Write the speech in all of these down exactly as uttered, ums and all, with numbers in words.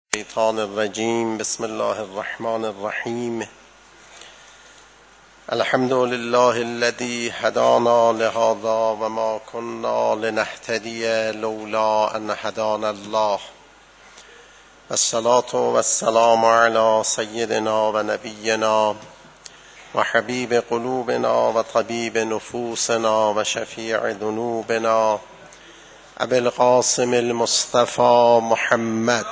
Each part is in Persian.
الشیطان الرجیم. بسم الله الرحمن الرحیم. الحمد لله الذي هدانا لهذا وما كنا لنهتدي لولا ان هدانا الله. والصلاة والسلام على سيدنا ونبينا وحبيب قلوبنا وطبيب نفوسنا وشفيع ذنوبنا ابي القاسم المصطفى محمد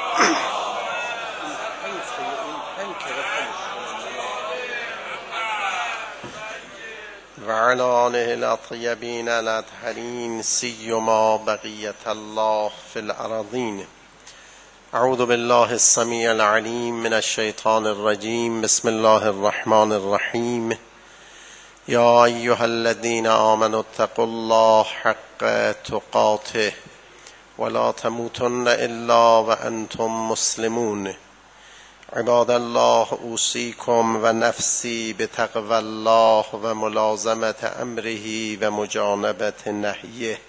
وعلى آله الطيبين الأطهرين سيما بقية الله في الأراضين. أعوذ بالله السميع العليم من الشيطان الرجيم. بسم الله الرحمن الرحيم. يا أيها الذين آمنوا اتقوا الله حق تقاته ولا تموتن إلا وأنتم مسلمون. عباد الله اوصيكم ونفسي بتقوى الله وملازمة أمره ومجانبة نهيه.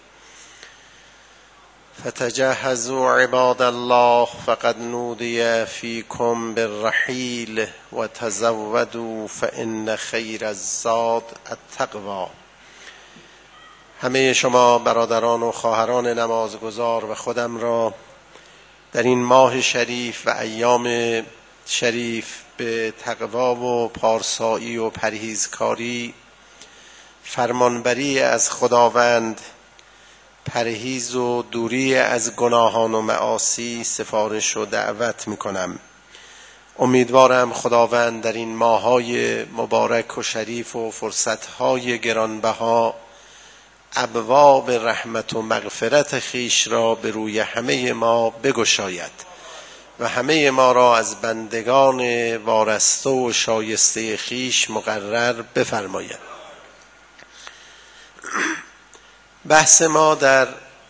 فتجهزوا عباد الله فقد نودي فيكم بالرحيل وتزودوا فإن خير الزاد التقوى. همه شما برادران و خواهران نمازگزار و خودم را در این ماه شریف و ایام شریف به تقوا و پارسایی و پرهیزکاری، فرمانبری از خداوند، پرهیز و دوری از گناهان و معاصی سفارش و دعوت می کنم. امیدوارم خداوند در این ماه‌های مبارک و شریف و فرصت‌های گرانبها ابواب رحمت و مغفرت خیش را به روی همه ما بگشاید و همه ما را از بندگان وارسته و شایسته خیش مقرر بفرماید. بحث ما در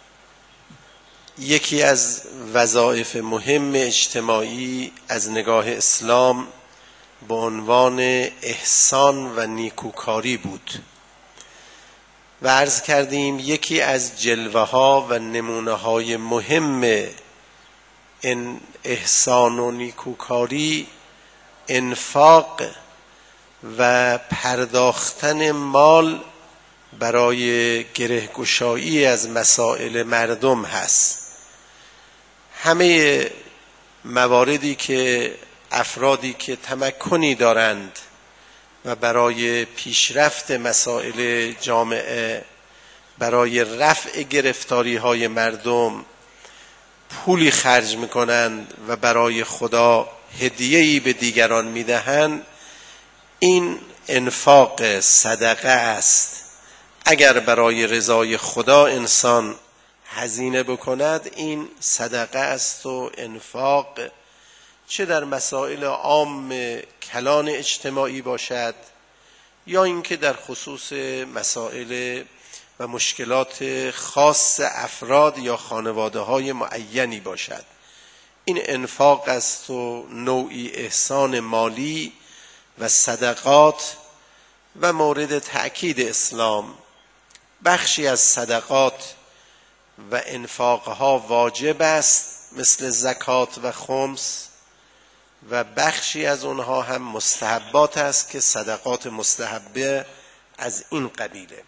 یکی از وظایف مهم اجتماعی از نگاه اسلام به عنوان احسان و نیکوکاری بود و عرض کردیم یکی از جلوه ها و نمونه های مهم این احسان و نیکوکاری انفاق و پرداختن مال برای گرهگشایی از مسائل مردم هست. همه مواردی که افرادی که تمکنی دارند و برای پیشرفت مسائل جامعه، برای رفع گرفتاری های مردم پولی خرج میکنند و برای خدا هدیه‌ای به دیگران میدهند، این انفاق صدقه است. اگر برای رضای خدا انسان هزینه بکند، این صدقه است و انفاق، چه در مسائل عام کلان اجتماعی باشد یا اینکه در خصوص مسائل و مشکلات خاص افراد یا خانواده های معینی باشد. این انفاق است و نوعی احسان مالی و صدقات و مورد تأکید اسلام. بخشی از صدقات و انفاقها واجب است مثل زکات و خمس، و بخشی از اونها هم مستحبات است که صدقات مستحبه از این قبیله.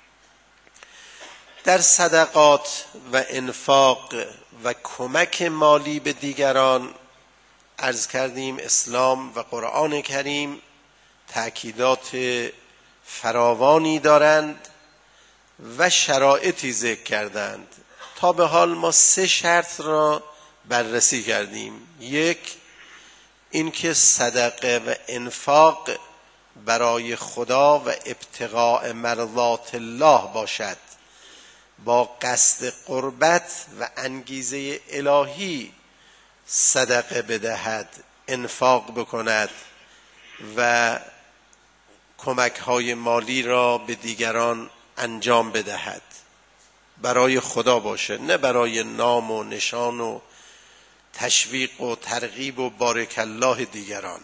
در صدقات و انفاق و کمک مالی به دیگران عرض کردیم اسلام و قرآن کریم تأکیدات فراوانی دارند و شرایطی ذکر کردند. تا به حال ما سه شرط را بررسی کردیم. یک، اینکه صدقه و انفاق برای خدا و ابتغاء مرضات الله باشد، با قصد قربت و انگیزه الهی صدقه بدهد، انفاق بکند و کمک‌های مالی را به دیگران انجام بدهد، برای خدا باشه، نه برای نام و نشان و تشویق و ترغیب و بارک الله دیگران.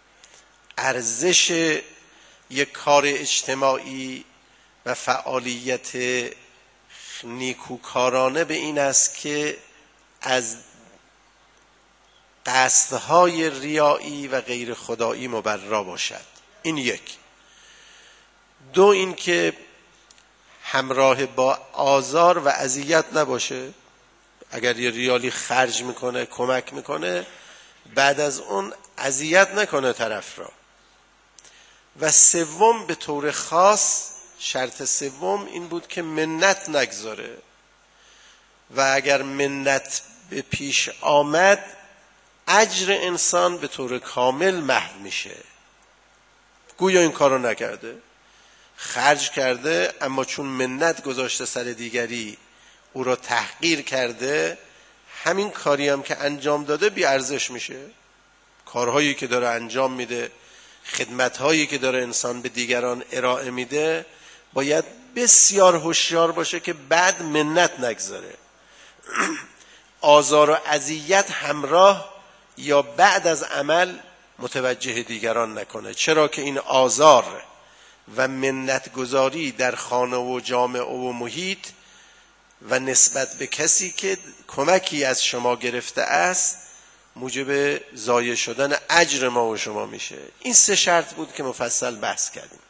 ارزش یک کار اجتماعی و فعالیت نیکوکارانه به این است که از قصدهای ریایی و غیر خدایی مبرا باشد. این یک. دو، این که همراه با آزار و اذیت نباشه. اگر یه ریالی خرج میکنه، کمک میکنه، بعد از اون اذیت نکنه طرف را. و سوم، به طور خاص شرط سوم این بود که منت نگذاره و اگر منت به پیش آمد اجر انسان به طور کامل محو میشه. گویا این کارو نکرده، خرج کرده، اما چون منت گذاشته سر دیگری، او را تحقیر کرده، همین کاری هم که انجام داده بی ارزش میشه. کارهایی که داره انجام میده، خدمتهایی که داره انسان به دیگران ارائه میده، باید بسیار هوشیار باشه که بعد منت نگذاره. آزار و اذیت همراه یا بعد از عمل متوجه دیگران نکنه، چرا که این آزار و منت گذاری در خانه و جامعه و محیط و نسبت به کسی که کمکی از شما گرفته است موجب ضایع شدن اجر ما و شما میشه. این سه شرط بود که مفصل بحث کردیم.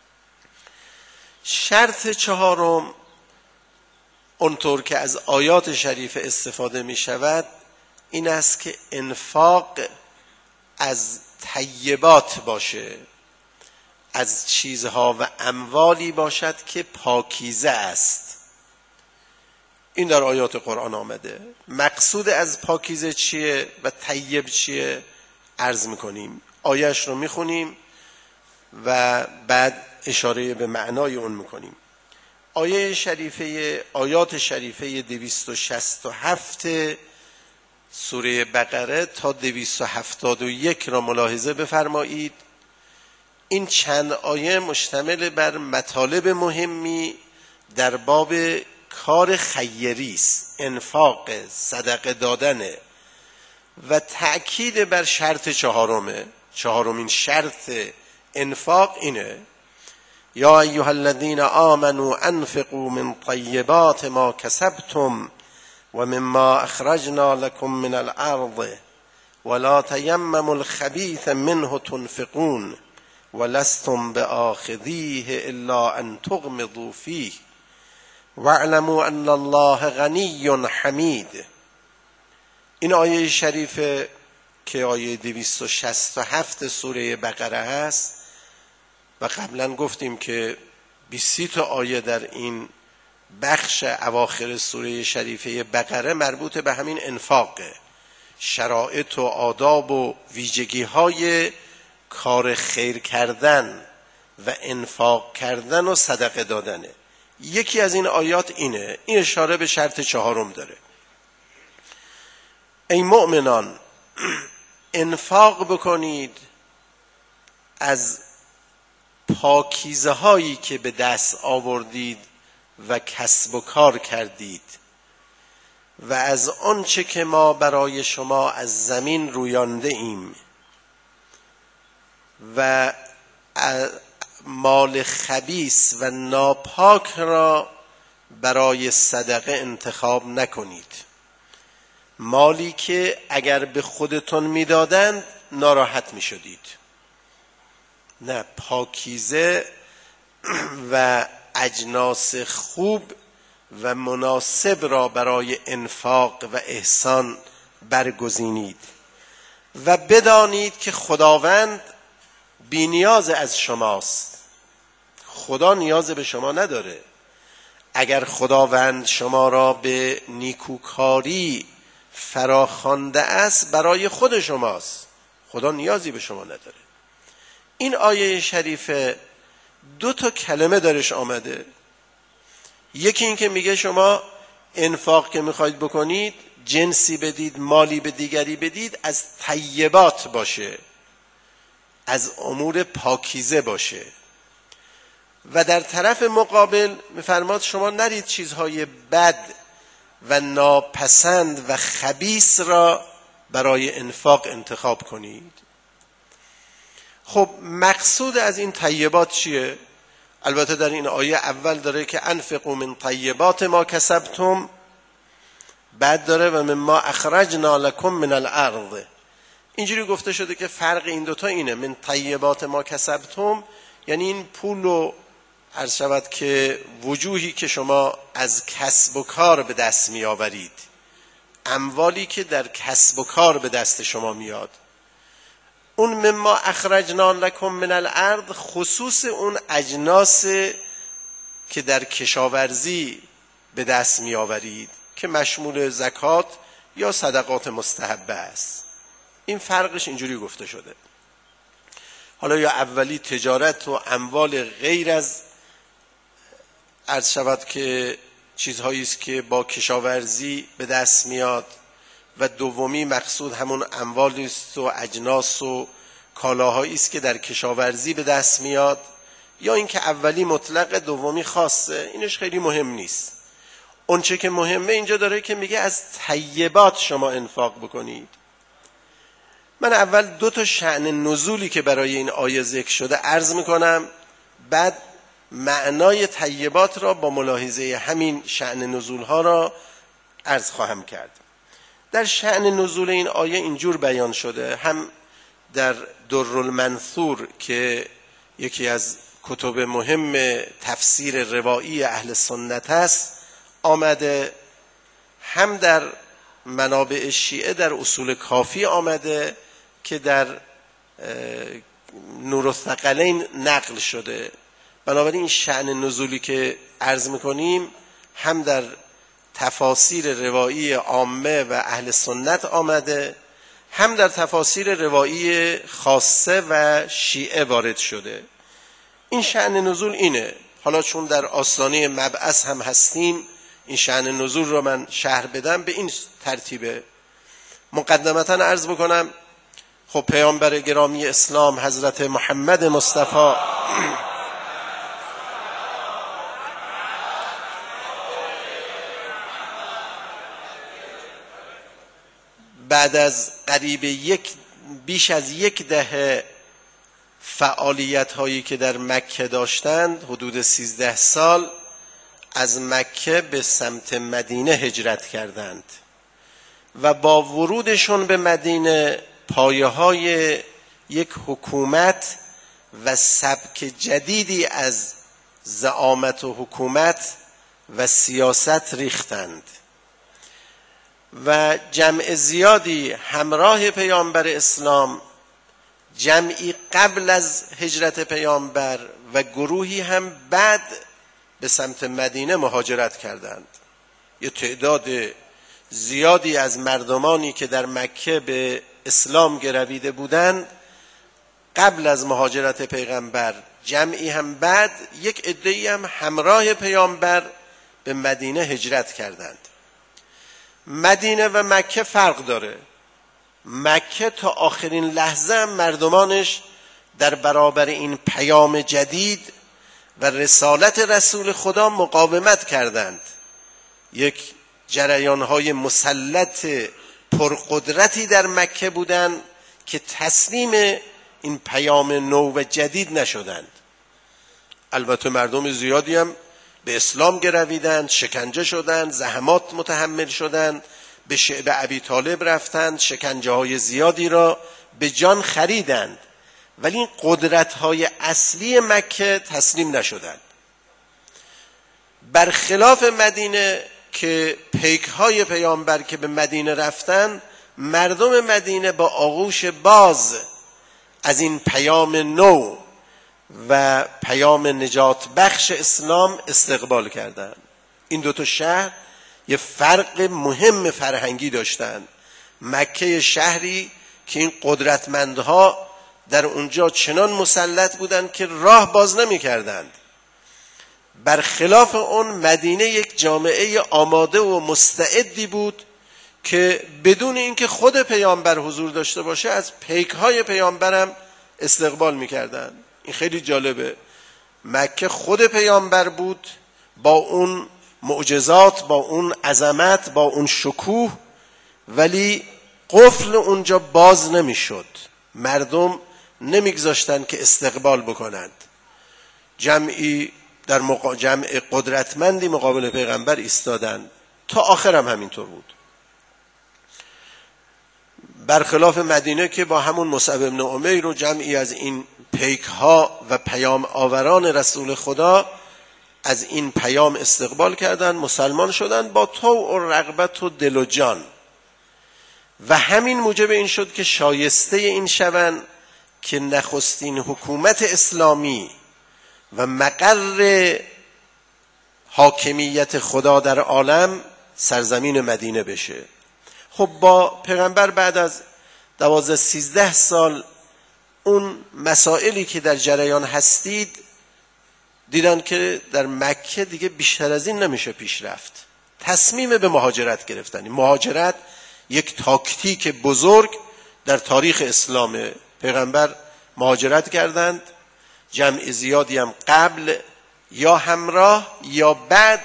شرط چهارم، اونطور که از آیات شریفه استفاده می شود، این است که انفاق از طیبات باشه، از چیزها و اموالی باشد که پاکیزه است. این در آیات قرآن آمده. مقصود از پاکیزه چیه و طیب چیه عرض میکنیم. آیش رو میخونیم و بعد اشاره به معنای اون میکنیم. آیه شریفه آیات شریفه دویست و شصت و هفت سوره بقره تا دویست و هفتاد و یک را ملاحظه بفرمایید. این چند آیه مشتمل بر مطالب مهمی در باب کار خیری است، انفاق، صدقه دادن و تأکید بر شرط چهارمه. چهارمین شرط انفاق اینه: یا ایها الذین آمنوا انفقوا من طیبات ما کسبتم و مما اخرجنا لكم من الارض ولا تیمموا الخبیث منه تنفقون ولستم بآخذیه الا ان تغمضوا فیه واعلموا ان الله غنی حمید. این آیه شریفه که آیه دویست و شصت و هفت سوره بقره هست و قبلا گفتیم که بیست تا آیه در این بخش اواخر سوره شریفه بقره مربوط به همین انفاقه، شرایط و آداب و ویژگی های کار خیر کردن و انفاق کردن و صدقه دادنه. یکی از این آیات اینه. این اشاره به شرط چهارم داره: ای مؤمنان انفاق بکنید از پاکیزه هایی که به دست آوردید و کسب و کار کردید و از آنچه که ما برای شما از زمین رویانده ایم و مال خبیث و ناپاک را برای صدقه انتخاب نکنید. مالی که اگر به خودتون میدادند ناراحت میشدید. نه، پاکیزه و اجناس خوب و مناسب را برای انفاق و احسان برگزینید و بدانید که خداوند بی نیاز از شماست. خدا نیاز به شما نداره. اگر خداوند شما را به نیکوکاری فراخوانده است برای خود شماست، خدا نیازی به شما نداره. این آیه شریفه دو تا کلمه درش آمده. یکی این که میگه شما انفاق که میخواید بکنید، جنسی بدید، مالی به دیگری بدید، از طیبات باشه، از امور پاکیزه باشه. و در طرف مقابل میفرماد شما نرید چیزهای بد و ناپسند و خبیث را برای انفاق انتخاب کنید. خب مقصود از این طیبات چیه؟ البته در این آیه اول داره که انفقوا من طیبات ما کسبتم، بعد داره و مما اخرجنا لكم من الارض. اینجوری گفته شده که فرق این دوتا اینه، من طیبات ما کسبتم، یعنی این پول و عرض شود که وجوهی که شما از کسب و کار به دست می آورید، اموالی که در کسب و کار به دست شما میاد، اون مما اخرجنا لکم من الارض، خصوص اون اجناس که در کشاورزی به دست می آورید که مشمول زکات یا صدقات مستحبه است. این فرقش اینجوری گفته شده. حالا یا اولی تجارت و اموال غیر از عرض شود که چیزهایی است که با کشاورزی به دست میاد، و دومی مقصود همون اموالی است و اجناس و کالاهایی است که در کشاورزی به دست میاد، یا اینکه اولی مطلق دومی خاصه. اینش خیلی مهم نیست. اون چه که مهمه اینجا داره که میگه از طیبات شما انفاق بکنید. من اول دو تا شأن نزولی که برای این آیه ذکر شده عرض میکنم، بعد معنای طیبات را با ملاحظه همین شأن نزول ها را عرض خواهم کرد. در شأن نزول این آیه اینجور بیان شده، هم در درالمنثور که یکی از کتب مهم تفسیر روایی اهل سنت است آمده، هم در منابع شیعه در اصول کافی آمده که در نورالثقلین نقل شده. بنابراین این شأن نزولی که عرض میکنیم هم در تفاسیر روایی عامه و اهل سنت آمده، هم در تفاسیر روایی خاصه و شیعه وارد شده. این شأن نزول اینه. حالا چون در آستانه مبعث هم هستیم، این شأن نزول رو من شرح بدم. به این ترتیبه. مقدمتا عرض بکنم، خب پیامبر گرامی اسلام حضرت محمد مصطفی بعد از قریب یک بیش از یک دهه فعالیت هایی که در مکه داشتند، حدود سیزده سال، از مکه به سمت مدینه هجرت کردند و با ورودشون به مدینه پایه های یک حکومت و سبک جدیدی از زعامت و حکومت و سیاست ریختند و جمع زیادی همراه پیامبر اسلام، جمعی قبل از هجرت پیامبر و گروهی هم بعد به سمت مدینه مهاجرت کردند. یه تعداد زیادی از مردمانی که در مکه به اسلام گرویده بودند قبل از مهاجرت پیغمبر، جمعی هم بعد، یک عده‌ای هم همراه پیامبر به مدینه هجرت کردند. مدینه و مکه فرق داره. مکه تا آخرین لحظه هم مردمانش در برابر این پیام جدید و رسالت رسول خدا مقاومت کردند. یک جریانهای مسلط پرقدرتی در مکه بودند که تسلیم این پیام نو و جدید نشدند. البته مردم زیادی هم به اسلام گرویدند، شکنجه شدند، زحمات متحمل شدند، به شعب ابی طالب رفتند، شکنجه های زیادی را به جان خریدند، ولی این قدرت های اصلی مکه تسلیم نشدند. برخلاف مدینه که پیک های پیامبر که به مدینه رفتند، مردم مدینه با آغوش باز از این پیام نو و پیام نجات بخش اسلام استقبال کردند. این دو تا شهر یه فرق مهم فرهنگی داشتند. مکه شهری که این قدرتمندها در اونجا چنان مسلط بودند که راه باز نمی کردند. برخلاف اون مدینه یک جامعه آماده و مستعدی بود که بدون اینکه خود پیامبر حضور داشته باشه از پیک‌های پیامبرم استقبال می‌کردند. این خیلی جالبه. مکه خود پیامبر بود با اون معجزات، با اون عظمت، با اون شکوه، ولی قفل اونجا باز نمی‌شد. مردم نمی‌گذاشتن که استقبال بکنند. جمعی در مقا... جمع قدرتمندی مقابل پیغمبر ایستادند. تا آخرم همینطور بود. برخلاف مدینه که با همون مصعب بن عمیر و جمعی از این پیک ها و پیام آوران رسول خدا از این پیام استقبال کردند، مسلمان شدند با طوع و رغبت و دل و جان، و همین موجب این شد که شایسته این شوند که نخستین حکومت اسلامی و مقر حاکمیت خدا در عالم سرزمین مدینه بشه. خب با پیغمبر بعد از دوازده سیزده سال اون مسائلی که در جریان هستید دیدن که در مکه دیگه بیشتر از این نمیشه پیش رفت. تصمیم به مهاجرت گرفتن. مهاجرت یک تاکتیک بزرگ در تاریخ اسلام. پیغمبر مهاجرت کردند، جمع زیادی هم قبل یا همراه یا بعد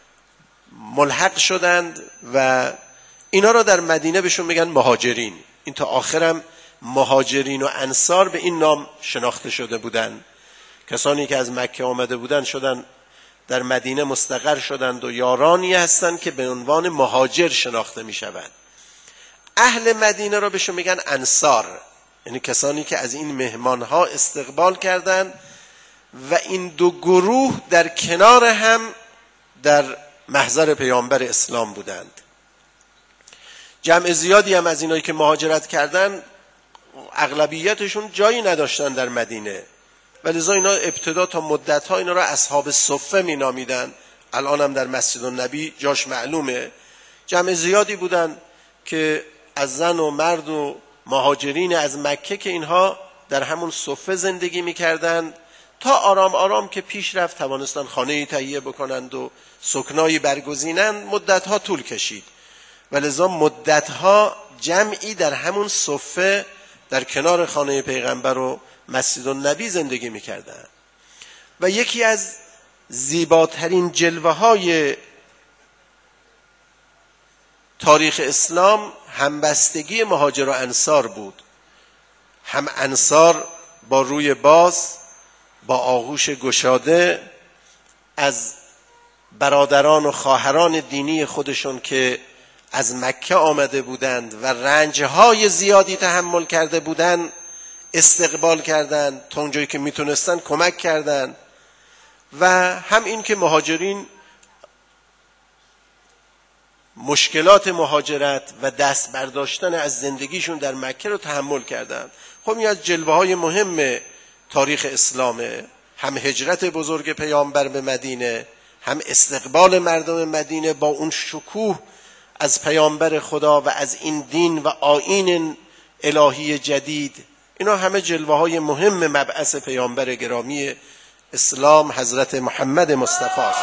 ملحق شدند و اینا را در مدینه بهشون میگن مهاجرین. این تا آخرم مهاجرین و انصار به این نام شناخته شده بودند. کسانی که از مکه آمده بودند شدن در مدینه مستقر شدند و یارانی هستند که به عنوان مهاجر شناخته میشوند. اهل مدینه را بهشون میگن انصار، یعنی کسانی که از این مهمانها استقبال کردند و این دو گروه در کنار هم در محضر پیامبر اسلام بودند. جمع زیادی هم از اینایی که مهاجرت کردند اغلبیتشون جایی نداشتن در مدینه، ولذا اینا ابتدا تا مدت‌ها اینا را اصحاب صفه می نامیدن. الان هم در مسجد النبی جاش معلومه. جمع زیادی بودن که از زن و مرد و مهاجرین از مکه که اینها در همون صفه زندگی می‌کردند تا آرام آرام که پیش رفت توانستن خانه‌ای تهیه بکنند و سکنایی برگزینند. مدت‌ها طول کشید، ولذا مدت‌ها جمعی در همون صفه در کنار خانه پیغمبر و مسجد النبی زندگی می‌کردند. و یکی از زیباترین جلوه‌های تاریخ اسلام همبستگی مهاجر و انصار بود. هم انصار با روی باز، با آغوش گشاده از برادران و خواهران دینی خودشون که از مکه آمده بودند و رنجهای زیادی تحمل کرده بودند استقبال کردند، تا اونجایی که میتونستن کمک کردند. و هم این که مهاجرین مشکلات مهاجرت و دست برداشتن از زندگیشون در مکه رو تحمل کردند. خب این از جلوه های مهم تاریخ اسلامه. هم هجرت بزرگ پیامبر به مدینه، هم استقبال مردم مدینه با اون شکوه از پیامبر خدا و از این دین و آیین الهی جدید. اینا همه جلوه های مهم مبعث پیامبر گرامی اسلام حضرت محمد مصطفی است.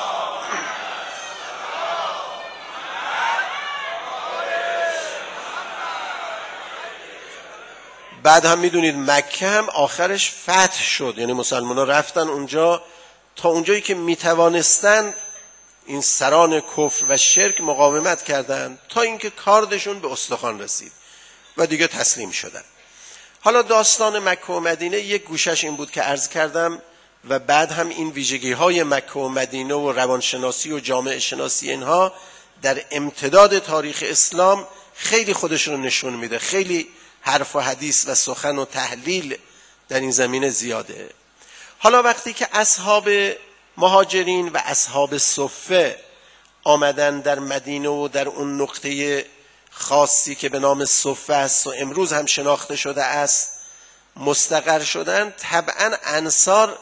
بعد هم میدونید مکه هم آخرش فتح شد، یعنی مسلمان ها رفتن اونجا تا اونجایی که میتوانستن این سران کفر و شرک مقاومت کردند تا اینکه کاردشون به استخوان رسید و دیگه تسلیم شدن. حالا داستان مکه و مدینه یک گوشش این بود که عرض کردم و بعد هم این ویژگی های مکه و مدینه و روانشناسی و جامعه شناسی اینها در امتداد تاریخ اسلام خیلی خودشون رو نشون میده. خیلی حرف و حدیث و سخن و تحلیل در این زمینه زیاده. حالا وقتی که اصحاب مهاجرین و اصحاب صفه آمدن در مدینه و در اون نقطه خاصی که به نام صفه است و امروز هم شناخته شده است مستقر شدن، طبعا انصار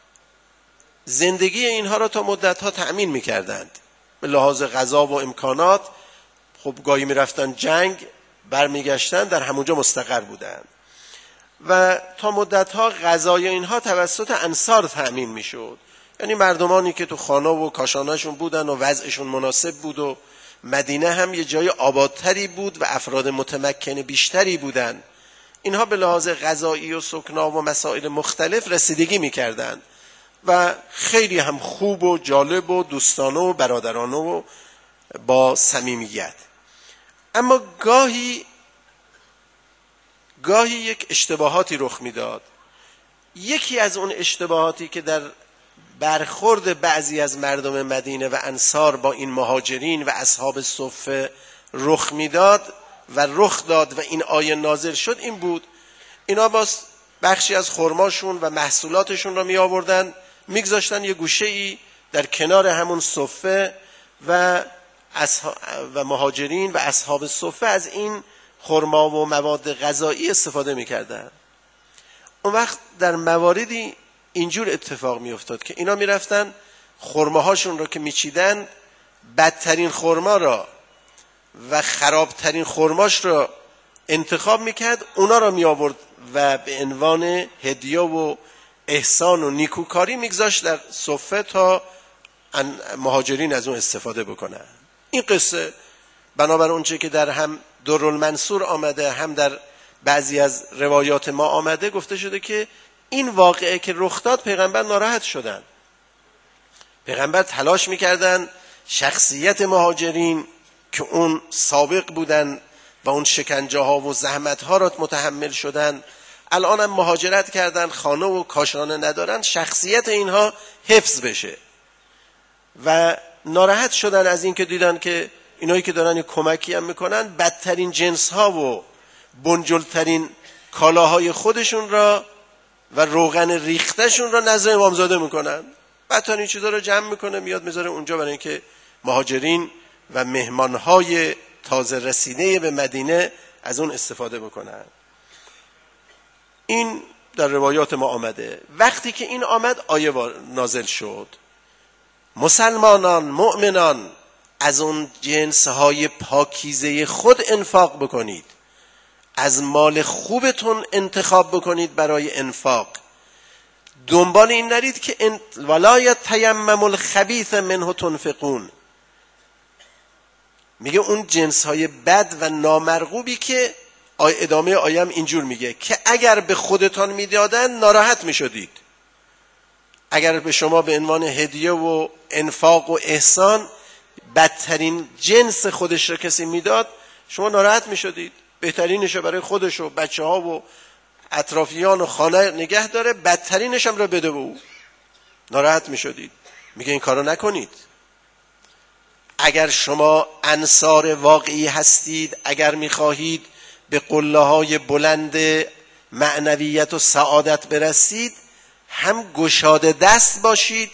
زندگی اینها را تا مدتها تأمین می‌کردند به لحاظ غذا و امکانات. خب گاهی می‌رفتن جنگ، برمیگشتن در همونجا مستقر بودند و تا مدتها غذای اینها توسط انصار تأمین میشد. یعنی مردمانی که تو خانه و کاشانهشون بودن و وضعشون مناسب بود و مدینه هم یه جای آبادتری بود و افراد متمکن بیشتری بودن، اینها به لحاظ غذایی و سکنا و مسائل مختلف رسیدگی میکردند و خیلی هم خوب و جالب و دوستانه و برادرانه و با صمیمیت. اما گاهی گاهی یک اشتباهاتی رخ میداد. یکی از اون اشتباهاتی که در برخورد بعضی از مردم مدینه و انصار با این مهاجرین و اصحاب صفه رخ میداد و رخ داد و این آیه نازل شد این بود: اینا باز بخشی از خرماشون و محصولاتشون را می آوردن میگذاشتن یه گوشه ای در کنار همون صفه و و مهاجرین و اصحاب صفه از این خرما و مواد غذایی استفاده میکردن. اون وقت در مواردی اینجور اتفاق میافتاد که اینا میرفتن خرماهاشون رو که میچیدن، بدترین خرما را و خرابترین خرماش را انتخاب میکرد، اونا را می آورد و به عنوان هدیه و احسان و نیکوکاری میگذاشت در صفه تا مهاجرین از اون استفاده بکنن. این قصه بنابر اونچه که در هم درالمنصور آمده هم در بعضی از روایات ما آمده گفته شده که این واقعه که رخ داد پیغمبر ناراحت شدن. پیغمبر تلاش میکردن شخصیت مهاجرین که اون سابق بودن و اون شکنجه ها و زحمت ها را متحمل شدن، الان هم مهاجرت کردن، خانه و کاشانه ندارن، شخصیت اینها حفظ بشه و ناراحت شدن از این که دیدن که اینایی که دارن کمکی هم میکنن بدترین جنس ها و بنجلترین کالاهای خودشون را و روغن ریختشون را نزد امامزاده میکنن. بدترین چیزا رو جمع میکنه میاد میذاره اونجا برای اینکه مهاجرین و مهمانهای تازه رسیده به مدینه از اون استفاده بکنن. این در روایات ما آمده. وقتی که این آمد آیه نازل شد: مسلمانان، مؤمنان، از اون جنسهای پاکیزه خود انفاق بکنید، از مال خوبتون انتخاب بکنید برای انفاق. دنبال این نرید که ولا یتیمموا الخبیث منه تنفقون. میگه اون جنسهای بد و نامرغوبی که ادامه آیه اینجور میگه که اگر به خودتان میدادن ناراحت میشدید. اگر به شما به عنوان هدیه و انفاق و احسان بدترین جنس خودش رو کسی میداد شما ناراحت میشدید. بهترینش برای خودش و بچه ها و اطرافیان و خانه نگه داره، بدترینش هم رو بده به او، ناراحت میشدید. میگه این کارو نکنید. اگر شما انصار واقعی هستید، اگر میخواهید به قله های بلند معنویت و سعادت برسید، هم گشاده دست باشید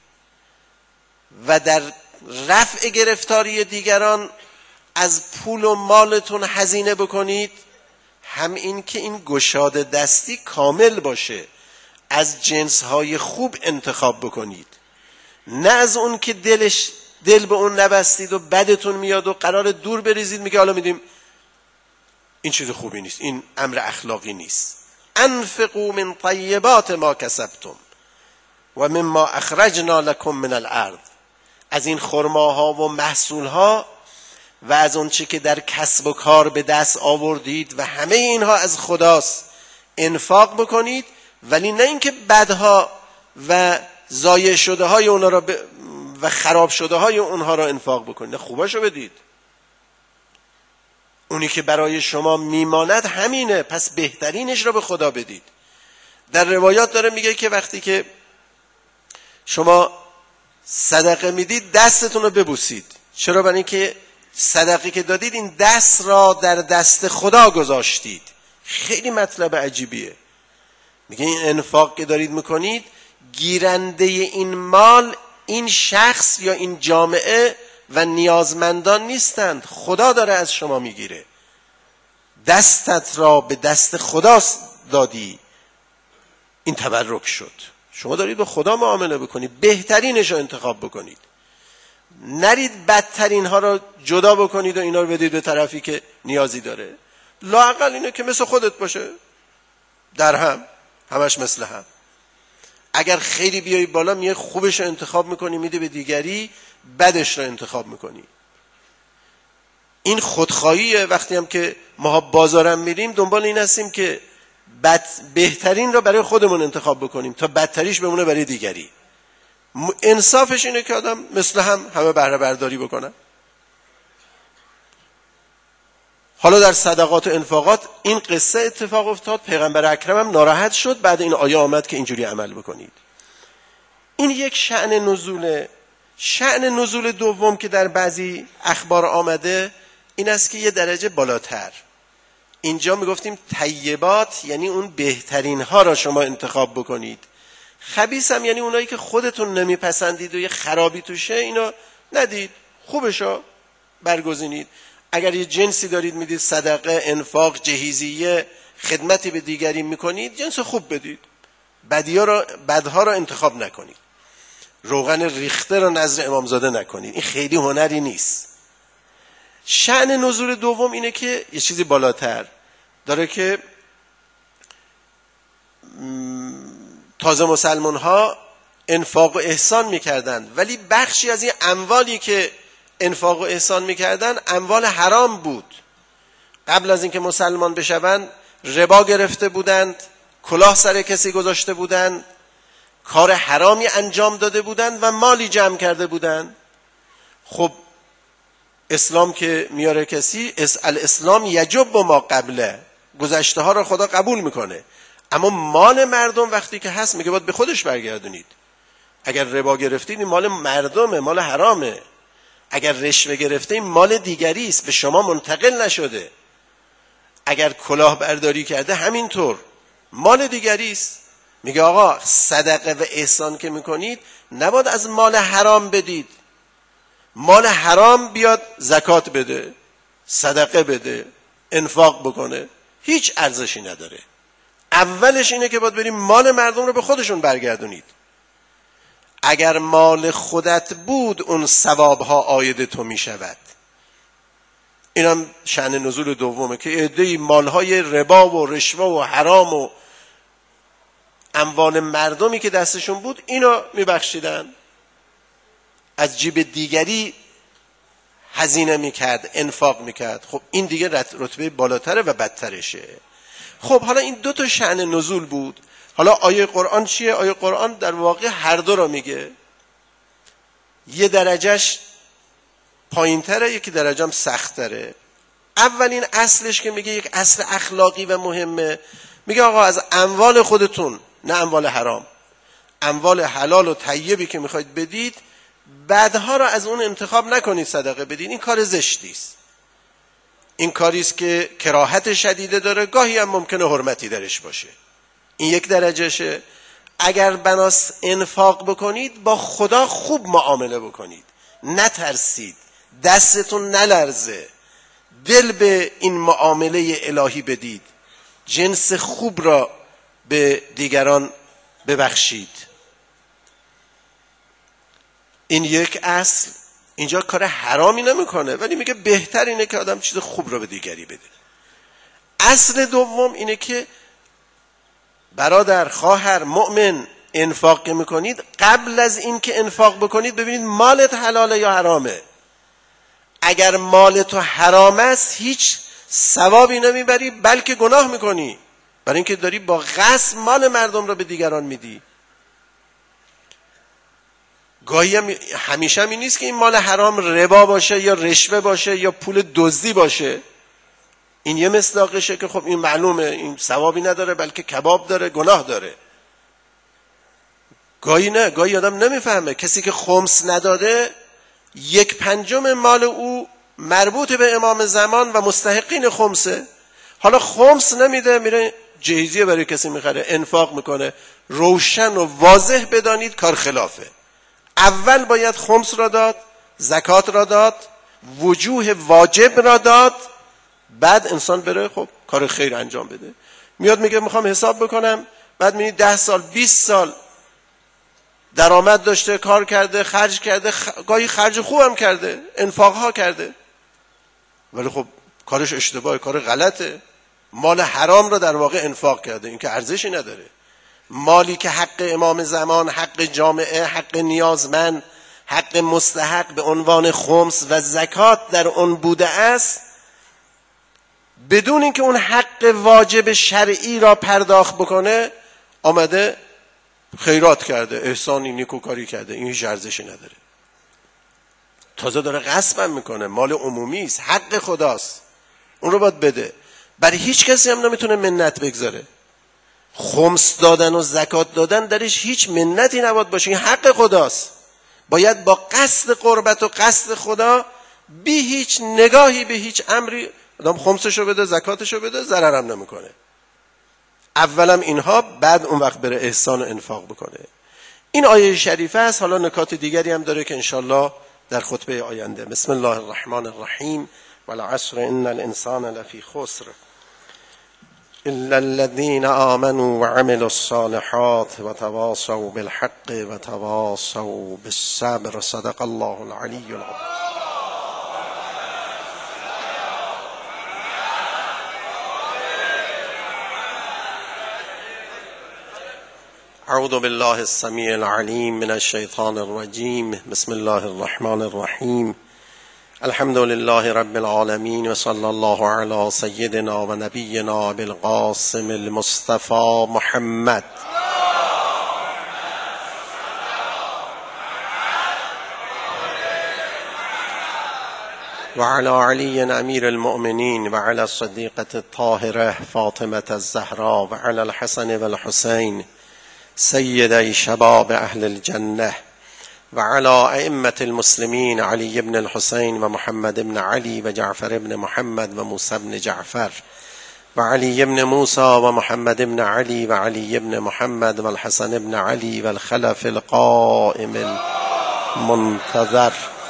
و در رفع گرفتاری دیگران از پول و مالتون هزینه بکنید، هم این که این گشاده دستی کامل باشه، از جنسهای خوب انتخاب بکنید، نه از اون که دلش دل به اون نبستید و بدتون میاد و قرار دور بریزید. میگه حالا میدیم این چیز خوبی نیست، این امر اخلاقی نیست. انفقوا من طیبات ما کسبتم و مما اخرجنا لكم من الارض. از این خرماها و محصولها و از اون چی که در کسب و کار به دست آوردید و همه اینها از خداست انفاق بکنید، ولی نه اینکه بدها و ضایع شده های اونها را ب... و خراب شده های اونها را انفاق بکنید، خوباشو بدید. اونی که برای شما میماند همینه، پس بهترینش را به خدا بدید. در روایات داره میگه که وقتی که شما صدقه میدید دستتون رو ببوسید. چرا؟ برای اینکه صدقه که دادید این دست را در دست خدا گذاشتید. خیلی مطلب عجیبیه. میگه این انفاق که دارید میکنید، گیرنده این مال این شخص یا این جامعه و نیازمندان نیستند، خدا داره از شما میگیره. دستت را به دست خدا دادی، این تبرک شد. شما دارید با خدا معامله بکنید، بهترینش رو انتخاب بکنید، نرید بدترین ها رو جدا بکنید و اینا رو بدید به طرفی که نیازی داره. لااقل اینه که مثل خودت باشه، در هم همش مثل هم. اگر خیلی بیایی بالا میای خوبش رو انتخاب میکنی میده به دیگری، بدش رو انتخاب میکنی. این خودخواهیه. وقتی هم که ما بازارم میریم دنبال این هستیم که بد بهترین رو برای خودمون انتخاب بکنیم تا بدتریش بمونه برای دیگری. انصافش اینه که آدم مثل هم همه بهره برداری بکنن. حالا در صدقات و انفاقات این قصه اتفاق افتاد، پیغمبر اکرم هم ناراحت شد، بعد این آیه آمد که اینجوری عمل بکنید. این یک شأن نزوله. شأن نزول دوم که در بعضی اخبار آمده، این است که یه درجه بالاتر. اینجا میگفتیم طیبات یعنی اون بهترین ها را شما انتخاب بکنید. خبیث هم یعنی اونایی که خودتون نمیپسندید و یه خرابی توشه اینا ندید، خوبشو برگزینید. اگر یه جنسی دارید میدید صدقه، انفاق، جهیزیه، خدمتی به دیگری میکنید، جنس خوب بدید. بدی‌ها را بدها را انتخاب نکنید. روغن ریخته را نظر امامزاده نکنید. این خیلی هنری نیست. شأن نزول دوم اینه که یه چیزی بالاتر داره که تازه مسلمان ها انفاق و احسان میکردن، ولی بخشی از این اموالی که انفاق و احسان میکردن اموال حرام بود. قبل از اینکه مسلمان بشوند ربا گرفته بودند، کلاه سر کسی گذاشته بودند، کار حرامی انجام داده بودند و مالی جمع کرده بودند. خب اسلام که میاره کسی، الاسلام یجب ما قبله، گذشته ها را خدا قبول میکنه، اما مال مردم وقتی که هست میگه باید به خودش برگردونید. اگر ربا گرفتید این مال مردمه، مال حرامه. اگر رشوه گرفتید مال دیگری است، به شما منتقل نشده. اگر کلاه برداری کرده همینطور مال دیگری است. میگه آقا صدقه و احسان که میکنید نباید از مال حرام بدید. مال حرام بیاد زکات بده، صدقه بده، انفاق بکنه، هیچ ارزشی نداره. اولش اینه که باید بریم مال مردم رو به خودشون برگردونید. اگر مال خودت بود اون ثوابها عاید تو میشود. اینم شأن نزول دومه که عده‌ای مالهای ربا و رشوه و حرام و اموال مردمی که دستشون بود اینو میبخشیدن، از جیب دیگری هزینه میکرد، انفاق میکرد. خب این دیگه رتبه بالاتره و بدترشه. خب حالا این دو تا شأن نزول بود. حالا آیه قرآن چیه؟ آیه قرآن در واقع هر دو را میگه. یه درجهش پایین تره، یکی درجه هم سخت تره. اولین اصلش که میگه یک اصل اخلاقی و مهمه، میگه آقا از اموال خودتون، نه اموال حرام، اموال حلال و طیبی که میخواید بدید بعدها را از اون انتخاب نکنید صدقه بدید. این کار زشتی است. این کاری است که کراهت شدیده داره، گاهی هم ممکنه حرمتی درش باشه. این یک درجهشه. اگر بناس انفاق بکنید با خدا خوب معامله بکنید، نترسید، دستتون نلرزه، دل به این معامله الهی بدید، جنس خوب را به دیگران ببخشید. این یک اصل. اینجا کار حرامی نمیکنه ولی میگه بهتر اینه که آدم چیز خوب را به دیگری بده. اصل دوم اینه که برادر، خواهر، مؤمن، انفاق میکنید قبل از این که انفاق بکنید ببینید مالت حلاله یا حرامه. اگر مال تو حرام است هیچ ثوابی نمیبری بلکه گناه میکنی، برای اینکه داری با غصب مال مردم را به دیگران میدی. گاهی هم همیشه هم این نیست که این مال حرام ربا باشه یا رشوه باشه یا پول دزدی باشه. این یه مصداقشه که خب این معلومه این ثوابی نداره بلکه کباب داره، گناه داره. گاهی نه، گاهی آدم نمیفهمه کسی که خمس نداده یک پنجم مال او مربوط به امام زمان و مستحقین خمسه. حالا خمس نمیده، میره جهیزیه برای کسی میخره، انفاق میکنه. روشن و واضح بدانید کار خلافه. اول باید خمس را داد، زکات را داد، وجوه واجب را داد، بعد انسان بره خب کار خیر انجام بده. میاد میگه میخوام حساب بکنم، بعد میبینی ده سال بیست سال درآمد داشته، کار کرده، خرج کرده، خ... گاهی خرج خوبم کرده، انفاق ها کرده، ولی خب کارش اشتباهه، کار غلطه. مال حرام را در واقع انفاق کرده. این که ارزشی نداره. مالی که حق امام زمان، حق جامعه، حق نیازمند، حق مستحق به عنوان خمس و زکات در اون بوده است، بدون اینکه اون حق واجب شرعی را پرداخت بکنه آمده خیرات کرده، احسانی نیکوکاری کرده. این هیچ ارزشی نداره. تازه داره غصبم میکنه. مال عمومی است، حق خداست، اون رو باید بده. برای هیچ کسی هم نمیتونه منت بگذاره. خمس دادن و زکات دادن درش هیچ منتی نباید باشه. این حق خداست. باید با قصد قربت و قصد خدا بی هیچ نگاهی به هیچ امری، آدم خمسشو بده، زکاتشو بده، ضررم نمیکنه. اولم اینها، بعد اون وقت بره احسان و انفاق بکنه. این آیه شریفه است. حالا نکات دیگری هم داره که انشالله در خطبه آینده. بسم الله الرحمن الرحیم والعصر ان الانسان لفی خسر الا الذين آمنوا وعملوا الصالحات وتواصوا بالحق وتواصوا بالصبر. صدق الله العلی العظیم. اعوذ بالله السمیع العلیم من الشیطان الرجیم. بسم الله الرحمن الرحیم. الحمد لله رب العالمین و صلی الله علی سیدنا و نبینا بالقاسم المصطفى محمد و علی علی امیر المؤمنین و علی الصدیقة الطاهرة فاطمة الزهراء و علی الحسن و الحسین سیدی شباب اهل الجنه و علی ائمة المسلمین علی بن الحسین و محمد بن علی و جعفر بن محمد و موسی بن جعفر و علی بن موسی و محمد بن علی و علی بن محمد و الحسن بن علی و الخلف القائم المنتظر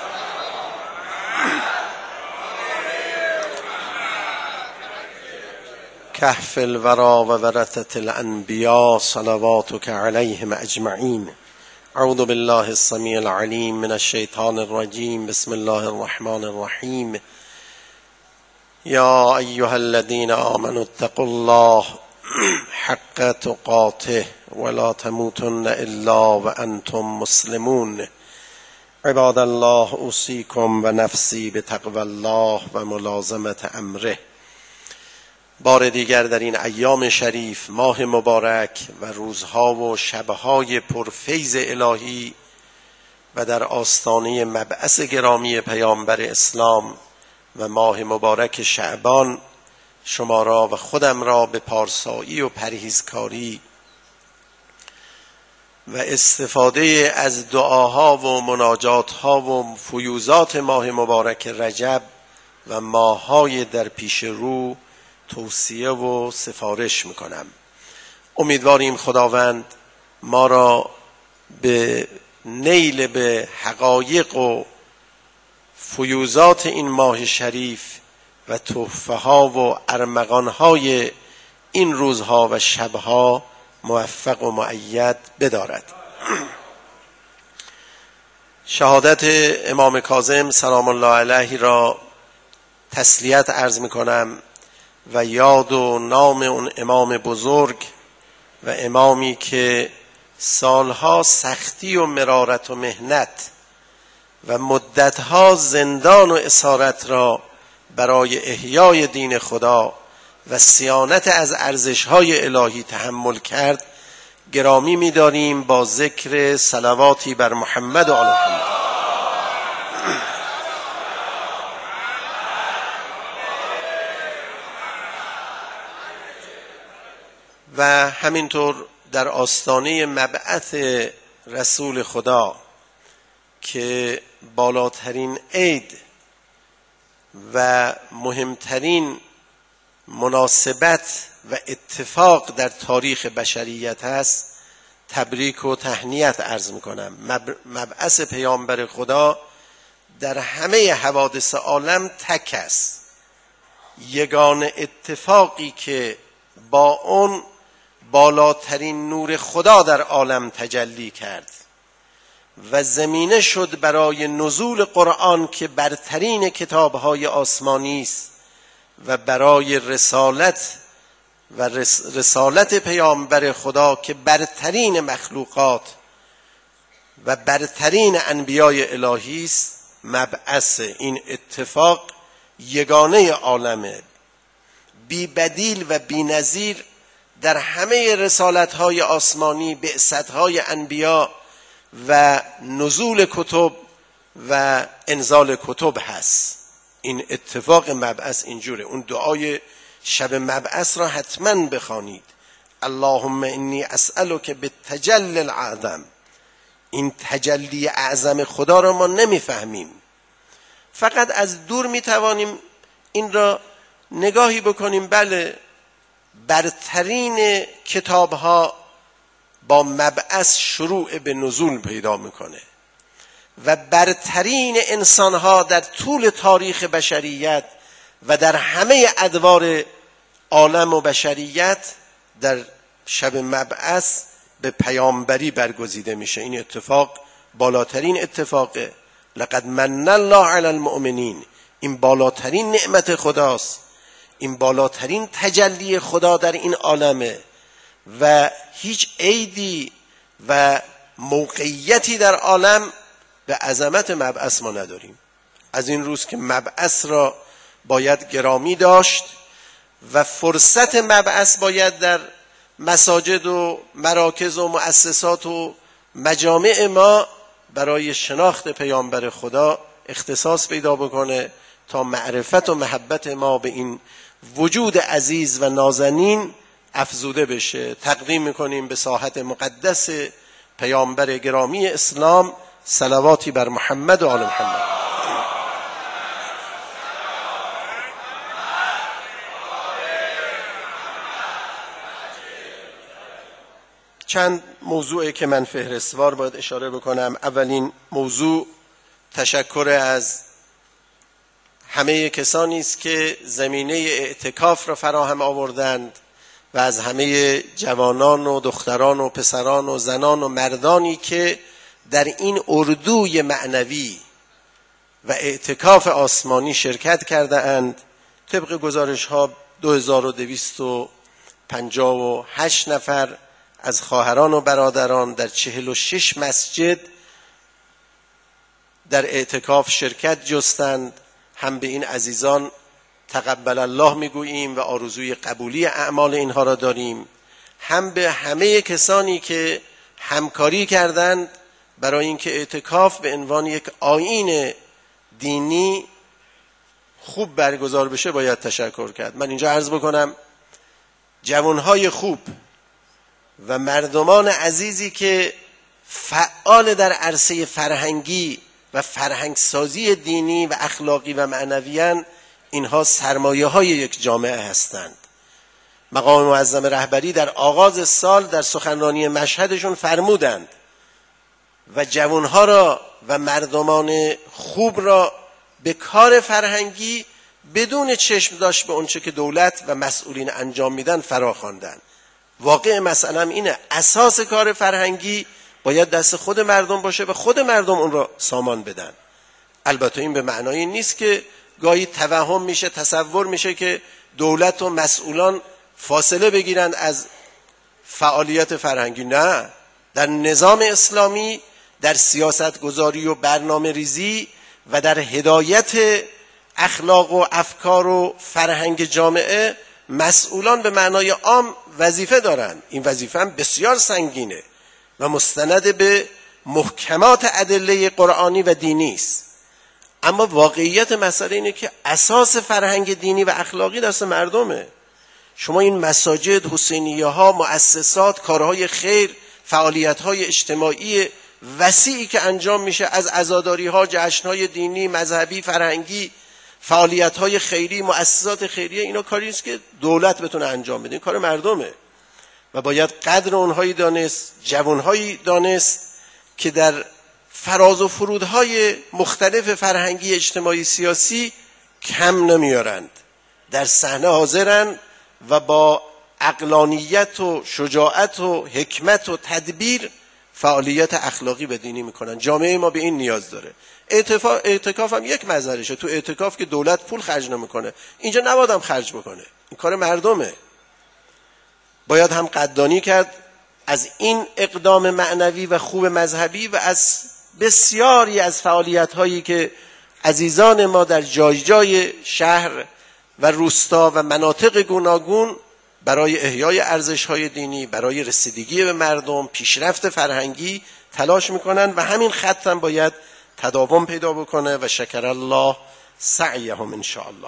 کهف الورى و ورثة الانبیاء صلواتک علیهم اجمعین. اعوذ بالله السمیع العلیم من الشیطان الرجیم. بسم الله الرحمن الرحیم. یا ایها الذین آمنوا اتقوا الله حق تقاته ولا تموتن الا وانتم مسلمون. عباد الله اوصیکم و نفسی بتقوی الله و ملازمة امره. بار دیگر در این ایام شریف، ماه مبارک و روزها و شبهای پرفیض الهی و در آستانه مبعث گرامی پیامبر اسلام و ماه مبارک شعبان، شما را و خودم را به پارسایی و پرهیزکاری و استفاده از دعاها و مناجاتها و فیوزات ماه مبارک رجب و ماههای در پیش رو توصیه و سفارش میکنم. امیدواریم خداوند ما را به نیل به حقایق و فیوزات این ماه شریف و تحفه ها و ارمغان های این روزها و شبها موفق و مؤید بدارد. شهادت امام کاظم سلام الله علیه را تسلیت عرض میکنم و یاد و نام اون امام بزرگ و امامی که سالها سختی و مرارت و مهنت و مدتها زندان و اسارت را برای احیای دین خدا و صیانت از ارزش‌های الهی تحمل کرد گرامی می‌داریم با ذکر صلواتی بر محمد و آل محمد. و همینطور در آستانه مبعث رسول خدا که بالاترین عید و مهمترین مناسبت و اتفاق در تاریخ بشریت است، تبریک و تهنیت عرض میکنم. مبعث پیامبر خدا در همه حوادث عالم تک است. یگان اتفاقی که با اون بالاترین نور خدا در عالم تجلی کرد و زمینه شد برای نزول قرآن که برترین کتاب‌های آسمانی است و برای رسالت و رسالت پیامبر خدا که برترین مخلوقات و برترین انبیای الهی است. مبعث این اتفاق یگانه عالمه، بی بدیل و بی نظیر در همه رسالت‌های آسمانی، بعثت‌های انبیا و نزول کتب و انزال کتب هست. این اتفاق مبعث اینجوره. اون دعای شب مبعث را حتما بخوانید. اللهم انی اسألک بالتجلی العظم. این تجلی اعظم خدا را ما نمیفهمیم فقط از دور میتوانیم این را نگاهی بکنیم. بله، برترین کتابها با مبعث شروع به نزول پیدا میکنه و برترین انسانها در طول تاریخ بشریت و در همه ادوار عالم و بشریت در شب مبعث به پیامبری برگزیده میشه. این اتفاق بالاترین اتفاقه. لقد من الله علی المؤمنین، این بالاترین نعمت خداست، این بالاترین تجلی خدا در این عالمه و هیچ عیدی و موقعیتی در عالم به عظمت مبعث ما نداریم. از این روز که مبعث را باید گرامی داشت و فرصت مبعث باید در مساجد و مراکز و مؤسسات و مجامع ما برای شناخت پیامبر خدا اختصاص پیدا بکنه تا معرفت و محبت ما به این وجود عزیز و نازنین افزوده بشه. تقدیم میکنیم به ساحت مقدس پیامبر گرامی اسلام صلواتی بر محمد و آل محمد. چند موضوعی که من فهرستوار باید اشاره بکنم. اولین موضوع تشکر از همه کسانی است که زمینه اعتکاف را فراهم آوردند و از همه جوانان و دختران و پسران و زنان و مردانی که در این اردوی معنوی و اعتکاف آسمانی شرکت کرده اند. طبق گزارش ها دو هزار و دویست و پنجاه و هشت نفر از خواهران و برادران در چهل و شش مسجد در اعتکاف شرکت جستند. هم به این عزیزان تقبل الله میگوییم و آرزوی قبولی اعمال اینها را داریم، هم به همه کسانی که همکاری کردند برای اینکه اعتکاف به عنوان یک آیین دینی خوب برگزار بشه باید تشکر کرد. من اینجا عرض بکنم جوانهای خوب و مردمان عزیزی که فعال در عرصه فرهنگی و فرهنگسازی دینی و اخلاقی و معنویان، اینها سرمایه های یک جامعه هستند. مقام معظم رهبری در آغاز سال در سخنرانی مشهدشون فرمودند و جوانها را و مردمان خوب را به کار فرهنگی بدون چشم داشت به اونچه که دولت و مسئولین انجام میدن فرا خواندند. واقع مسئله اینه، اساس کار فرهنگی باید دست خود مردم باشه و خود مردم اون را سامان بدن. البته این به معنای نیست که گاهی توهم میشه، تصور میشه که دولت و مسئولان فاصله بگیرند از فعالیت فرهنگی. نه، در نظام اسلامی در سیاست گذاری و برنامه ریزی و در هدایت اخلاق و افکار و فرهنگ جامعه مسئولان به معنای عام وظیفه دارند. این وظیفه هم بسیار سنگینه و مستند به محکمات ادله قرآنی و دینی است. اما واقعیت مسئله اینه که اساس فرهنگ دینی و اخلاقی دست مردمه. شما این مساجد، حسینیه ها، مؤسسات، کارهای خیر، فعالیت های اجتماعی وسیعی که انجام میشه از عزاداری ها، جشن های دینی، مذهبی، فرهنگی، فعالیت های خیری، مؤسسات خیریه، اینا کاری است که دولت بتونه انجام بده. این کار مردمه و باید قدر اونهایی دانست، جوانهایی دانست که در فراز و فرودهای مختلف فرهنگی، اجتماعی، سیاسی کم نمیارند، در صحنه حاضرند و با عقلانیت و شجاعت و حکمت و تدبیر فعالیت اخلاقی و دینی میکنن. جامعه ما به این نیاز داره. اعتکاف هم یک مظهرشه. تو اعتکاف که دولت پول خرج نمیکنه، اینجا نباید هم خرج بکنه، این کار مردمه. باید هم قدردانی کرد از این اقدام معنوی و خوب مذهبی و از بسیاری از فعالیت هایی که عزیزان ما در جای جای شهر و روستا و مناطق گوناگون برای احیای ارزش‌های دینی، برای رسیدگی به مردم، پیشرفت فرهنگی تلاش میکنن و همین خط هم باید تداوم پیدا بکنه و شکر الله سعیهم ان شاء الله.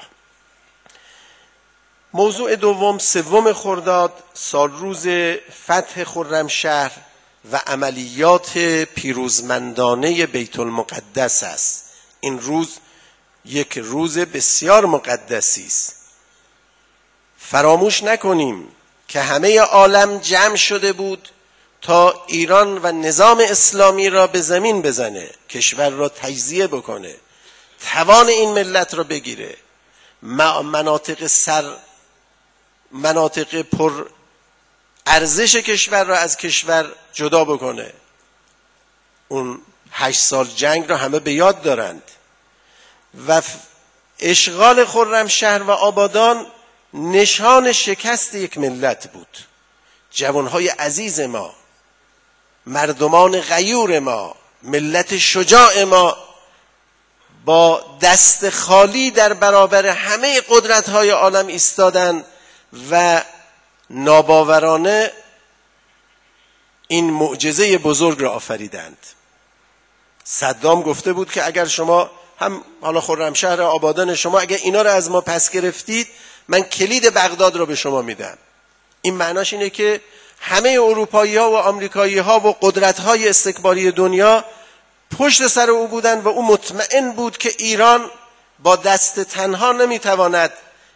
موضوع دوم، سوم خرداد، سالروز فتح خرمشهر و عملیات پیروزمندانه بیت المقدس است. این روز یک روز بسیار مقدسی است. فراموش نکنیم که همه عالم جمع شده بود تا ایران و نظام اسلامی را به زمین بزنه، کشور را تجزیه بکنه، توان این ملت را بگیره، مناطق سر مناطق پر ارزش کشور را از کشور جدا بکنه. اون هشت سال جنگ را همه به یاد دارند و اشغال خرمشهر و آبادان نشان شکست یک ملت بود. جوانهای عزیز ما، مردمان غیور ما، ملت شجاع ما با دست خالی در برابر همه قدرت‌های عالم ایستادند و ناباورانه این معجزه بزرگ را آفریدند. صدام گفته بود که اگر شما هم حالا خرمشهر آبادان شما اگر اینا را از ما پس گرفتید، من کلید بغداد را به شما میدم. این معناش اینه که همه اروپایی ها و آمریکایی ها و قدرت های استکباری دنیا پشت سر او بودند و او مطمئن بود که ایران با دست تنها نمیتواند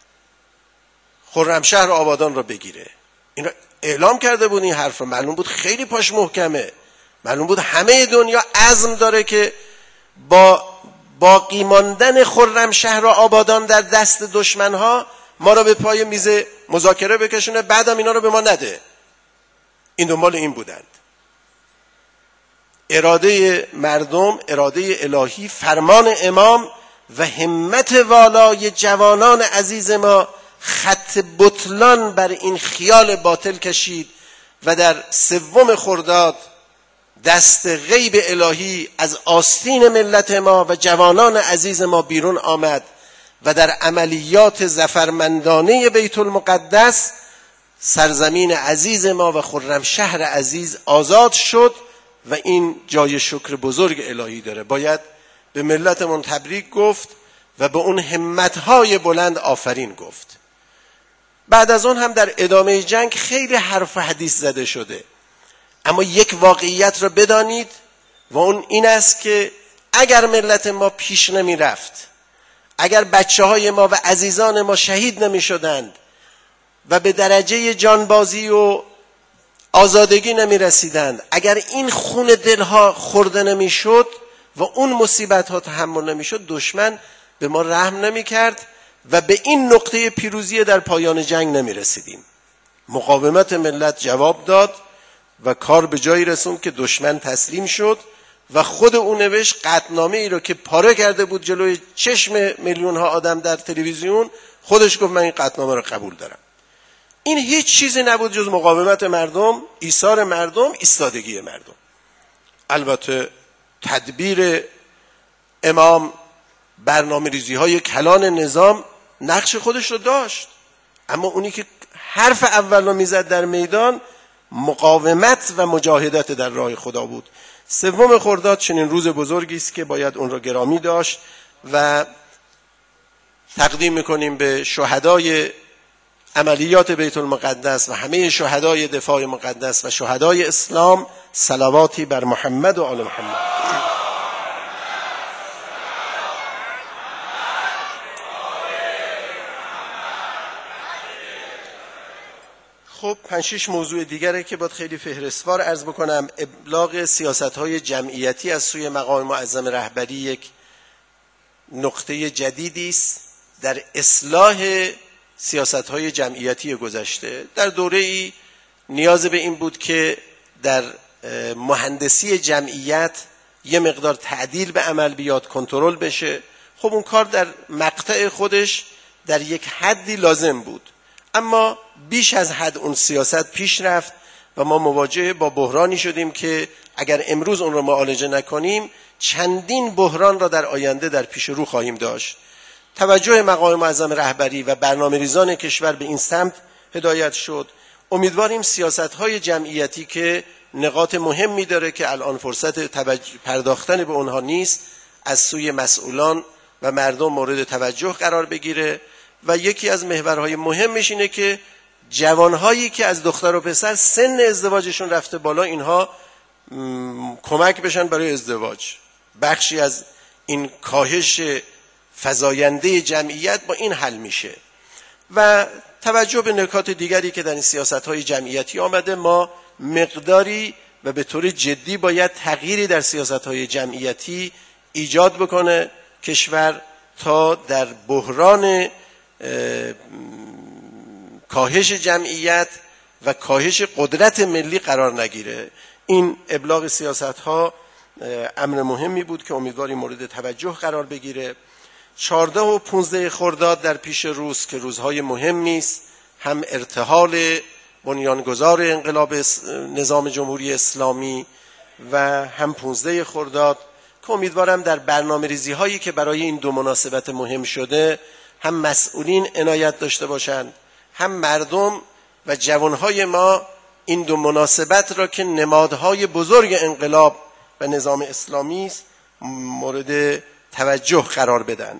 خرمشهر و آبادان را بگیره. این را اعلام کرده بود. این حرف معلوم بود خیلی پاش محکمه. معلوم بود همه دنیا عزم داره که با باقی ماندن خرمشهر و آبادان در دست دشمنها ما را به پای میز مذاکره بکشونه، بعدم اینا رو به ما نده. این دنبال این بودند. اراده مردم، اراده الهی، فرمان امام و همت والای جوانان عزیز ما خط بطلان بر این خیال باطل کشید و در سوم خرداد دست غیب الهی از آستین ملت ما و جوانان عزیز ما بیرون آمد و در عملیات ظفرمندانه بیت المقدس سرزمین عزیز ما و خرمشهر عزیز آزاد شد و این جای شکر بزرگ الهی داره. باید به ملتمون تبریک گفت و به اون همتهای بلند آفرین گفت. بعد از اون هم در ادامه جنگ خیلی حرف و حدیث زده شده، اما یک واقعیت را بدانید و اون این است که اگر ملت ما پیش نمی رفت، اگر بچه های ما و عزیزان ما شهید نمی شدند و به درجه جانبازی و آزادگی نمی رسیدند، اگر این خون دلها خورده نمی شد و اون مصیبت ها تحمل نمی شد، دشمن به ما رحم نمی کرد و به این نقطه پیروزی در پایان جنگ نمی رسیدیم. مقاومت ملت جواب داد و کار به جایی رسوند که دشمن تسلیم شد و خود او نوشت قطعنامه ای رو که پاره کرده بود جلوی چشم میلیون ها آدم در تلویزیون، خودش گفت من این قطعنامه رو قبول دارم. این هیچ چیزی نبود جز مقاومت مردم، ایثار مردم، ایستادگی مردم. البته تدبیر امام، برنامه ریزی های کلان نظام نقش خودش رو داشت، اما اونی که حرف اول رو میزد در میدان مقاومت و مجاهدت در راه خدا بود. سوم خرداد چنین روز بزرگی است که باید اون را گرامی داشت و تقدیم میکنیم به شهدای عملیات بیت المقدس و همه شهدای دفاع مقدس و شهدای اسلام صلواتی بر محمد و آل محمد. خب پنج شش موضوع دیگره که باید خیلی فهرستوار عرض بکنم. ابلاغ سیاست‌های جمعیتی از سوی مقام معظم رهبری یک نقطه جدیدی است در اصلاح سیاست‌های جمعیتی گذشته. در دوره‌ای نیاز به این بود که در مهندسی جمعیت یه مقدار تعدیل به عمل بیاد، کنترل بشه. خب اون کار در مقطع خودش در یک حدی لازم بود، اما بیش از حد اون سیاست پیش رفت و ما مواجه با بحرانی شدیم که اگر امروز اون رو معالجه نکنیم چندین بحران را در آینده در پیش رو خواهیم داشت. توجه مقام معظم رهبری و برنامه ریزان کشور به این سمت هدایت شد. امیدواریم سیاست‌های جمعیتی که نقاط مهمی داره که الان فرصت پرداختن به اونها نیست، از سوی مسئولان و مردم مورد توجه قرار بگیره و یکی از محورهای مهمش اینه که جوانهایی که از دختر و پسر سن ازدواجشون رفته بالا اینها کمک بشن برای ازدواج. بخشی از این کاهش فزاینده جمعیت با این حل میشه. و توجه به نکات دیگری که در این سیاست‌های جمعیتی آمده، ما مقداری و به طور جدی باید تغییری در سیاست‌های جمعیتی ایجاد بکنه کشور تا در بحران کاهش جمعیت و کاهش قدرت ملی قرار نگیره. این ابلاغ سیاست‌ها امر مهمی بود که امیدواریم مورد توجه قرار بگیره. چهارده و پانزده خرداد در پیش روز که روزهای مهمی است، هم ارتحال بنیانگذار انقلاب نظام جمهوری اسلامی و هم پانزده خرداد که امیدوارم در برنامه ریزی هایی که برای این دو مناسبت مهم شده هم مسئولین عنایت داشته باشند، هم مردم و جوانهای ما این دو مناسبت را که نمادهای بزرگ انقلاب و نظام اسلامی است مورد توجه قرار بدن.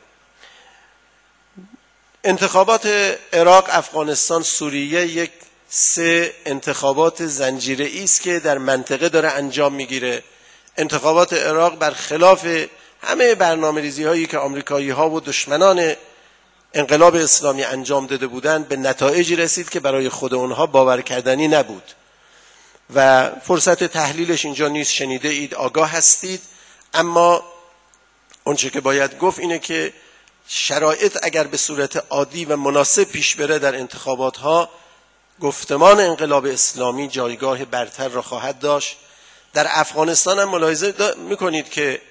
انتخابات عراق، افغانستان، سوریه یک سه انتخابات زنجیره‌ای است که در منطقه داره انجام میگیره. انتخابات عراق برخلاف همه برنامه‌ریزی هایی که آمریکایی ها و دشمنان انقلاب اسلامی انجام داده بودند به نتایجی رسید که برای خود اونها باور کردنی نبود و فرصت تحلیلش اینجا نیست، شنیده اید، آگاه هستید. اما اونچه که باید گفت اینه که شرایط اگر به صورت عادی و مناسب پیش بره در انتخابات ها، گفتمان انقلاب اسلامی جایگاه برتر را خواهد داشت. در افغانستان هم ملاحظه میکنید که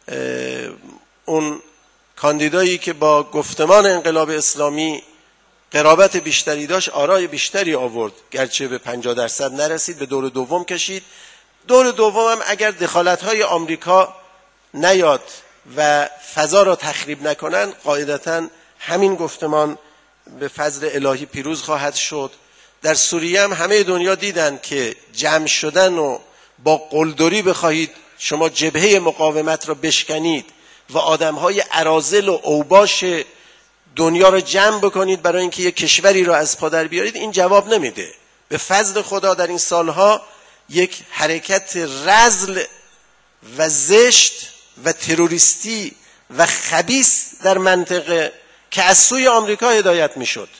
اون کاندیدایی که با گفتمان انقلاب اسلامی قرابت بیشتری داشت آرای بیشتری آورد، گرچه به پنجاه درصد نرسید، به دور دوم کشید. دور دوم هم اگر دخالت‌های آمریکا نیاد و فضا را تخریب نکنن، قاعدتاً همین گفتمان به فضل الهی پیروز خواهد شد. در سوریه هم همه دنیا دیدن که جمع شدن و با قلدری بخواهید شما جبهه مقاومت را بشکنید و آدم‌های اراذل و اوباش دنیا را جمع بکنید برای اینکه یک کشوری را از پا در بیارید، این جواب نمیده. به فضل خدا در این سالها یک حرکت رذل و زشت و تروریستی و خبیث در منطقه که از سوی آمریکا هدایت میشد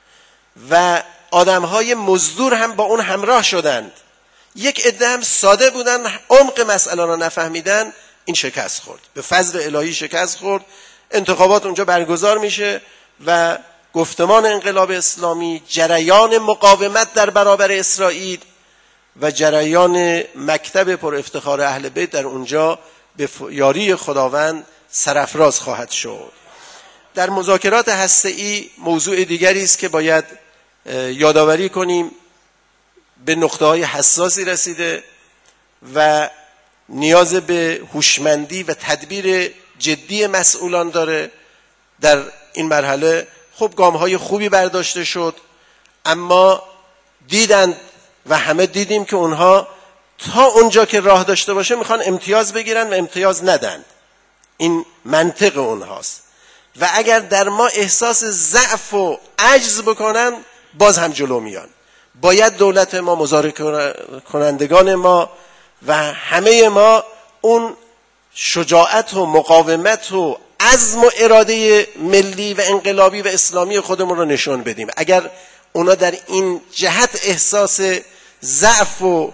و آدم‌های مزدور هم با اون همراه شدند، یک عده هم ساده بودن، عمق مسئله را نفهمیدن، این شکست خورد، به فضل الهی شکست خورد. انتخابات اونجا برگزار میشه و گفتمان انقلاب اسلامی، جریان مقاومت در برابر اسرائیل و جریان مکتب پر افتخار اهل بیت در اونجا به یاری خداوند سرافراز خواهد شد. در مذاکرات هسته‌ای موضوع دیگری است که باید یادآوری کنیم، به نقطه‌های حساسی رسیده و نیاز به هوشمندی و تدبیر جدی مسئولان داره. در این مرحله خب گام‌های خوبی برداشته شد، اما دیدند و همه دیدیم که اونها تا اونجا که راه داشته باشه میخوان امتیاز بگیرن و امتیاز ندن. این منطق اونهاست و اگر در ما احساس ضعف و عجز بکنن باز هم جلو میان. باید دولت ما، مذاکره کنندگان ما و همه ما اون شجاعت و مقاومت و عزم و اراده ملی و انقلابی و اسلامی خودمون رو نشون بدیم. اگر اونا در این جهت احساس ضعف و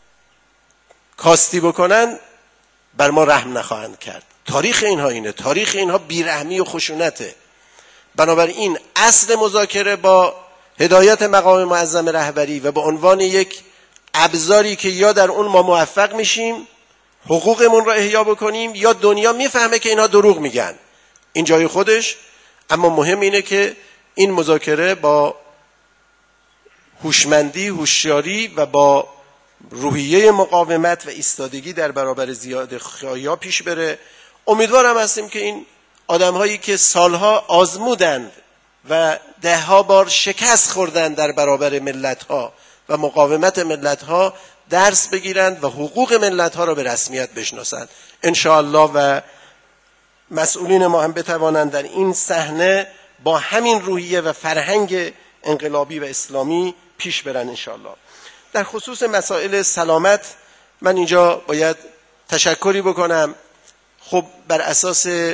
کاستی بکنن بر ما رحم نخواهند کرد. تاریخ اینها اینه، تاریخ اینها بیرحمی و خشونته. بنابراین اصل مذاکره با هدایت مقام معظم رهبری و به عنوان یک ابزاری که یا در اون ما موفق میشیم حقوقمون رو احیا بکنیم یا دنیا میفهمه که اینا دروغ میگن، این جای خودش. اما مهم اینه که این مذاکره با هوشمندی، هوشیاری و با روحیه مقاومت و ایستادگی در برابر زیادخواهی‌ها پیش بره. امیدوارم هستیم که این آدم‌هایی که سالها آزمودند و دهها بار شکست خوردند در برابر ملت‌ها و مقاومت ملت‌ها درس بگیرند و حقوق ملت‌ها را به رسمیت بشناسند انشاءالله و مسئولین ما هم بتوانند در این صحنه با همین روحیه و فرهنگ انقلابی و اسلامی پیش برن انشاءالله. در خصوص مسائل سلامت من اینجا باید تشکری بکنم. خب بر اساس